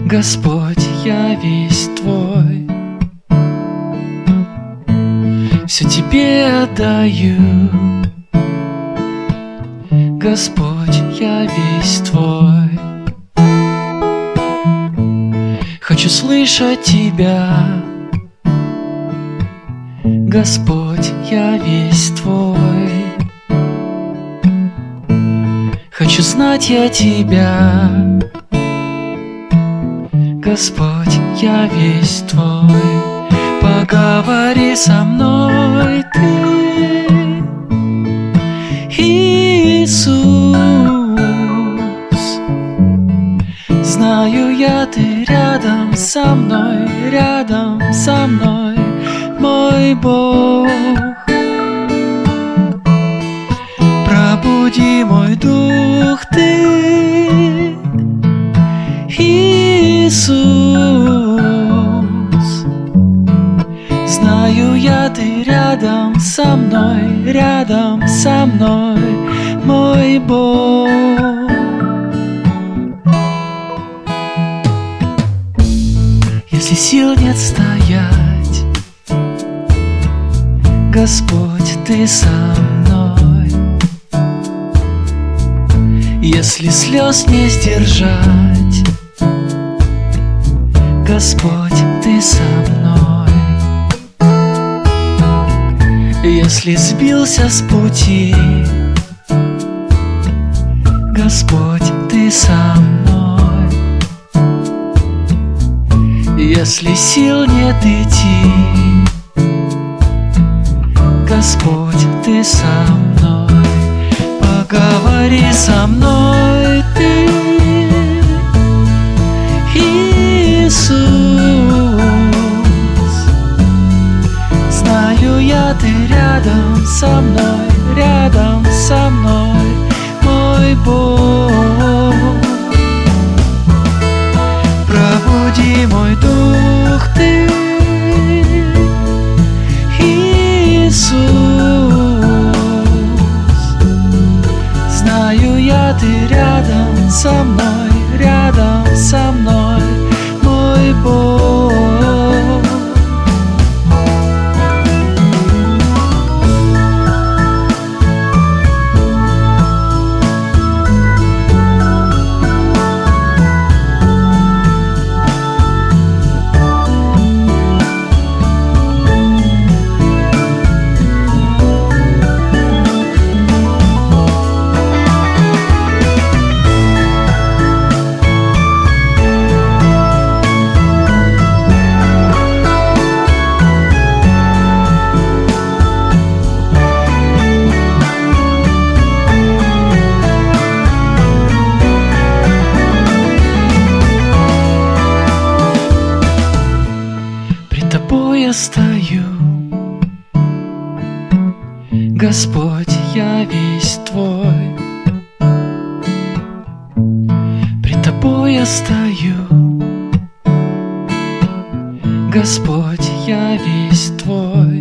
Господь, я весь Твой, все Тебе отдаю. Господь, я весь Твой, хочу слышать Тебя. Господь, я весь Твой, хочу знать я Тебя. Господь, я весь Твой, поговори со мной Ты, Иисус. Знаю я, Ты рядом со мной, мой Бог. Пробуди мой дух Ты, Иисус. Знаю я, Ты рядом со мной, мой Бог. Если сил нет стоять, Господь, Ты со мной. Если слез не сдержать, Господь, Ты со мной. Если сбился с пути, Господь, Ты со мной. Если сил нет идти, Господь, Ты со мной. Поговори со мной Ты, Иисус. Знаю я, Ты рядом со мной, мой Бог. Пробуди мой дух Ты, Иисус. Знаю я, Ты рядом со мной, мой Бог. Я стою, Господь, я весь Твой, пред Тобой я стою, Господь, я весь Твой.